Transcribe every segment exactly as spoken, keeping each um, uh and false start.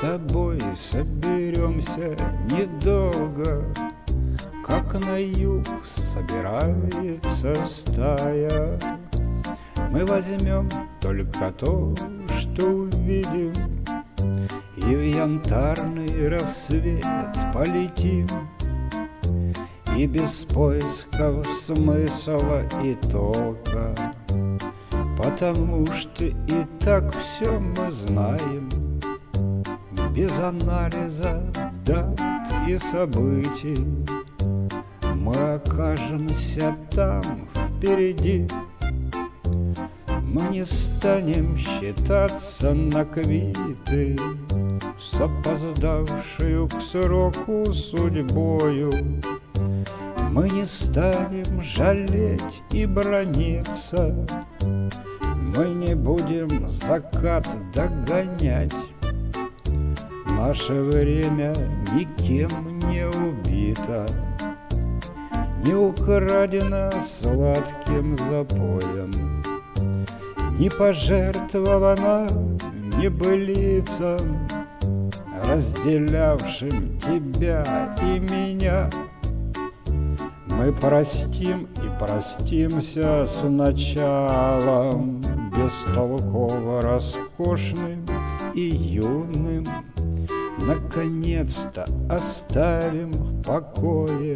тобой соберемся недолго, как на юг собирается стая. Мы возьмем только то, что увидим, и в янтарный рассвет полетим. И без поисков смысла и толка, потому что и так все мы знаем. Без анализа дат и событий мы окажемся там впереди. Мы не станем считаться на квиты с опоздавшую к сроку судьбою. Мы не станем жалеть и браниться, мы не будем закат догонять. Наше время никем не убито, не украдено сладким запоем, не пожертвовано небылицам, разделявшим тебя и меня. Мы простим и простимся с началом, бестолково роскошным и юным. Наконец-то оставим в покое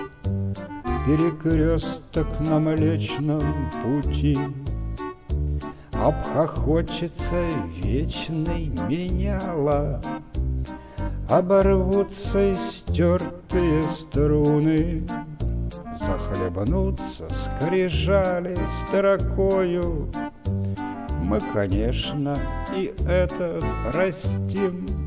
перекресток на Млечном пути. Обхохочется вечный меняла, оборвутся истертые струны, захлебнутся скрижали строкою. Мы, конечно, и это простим.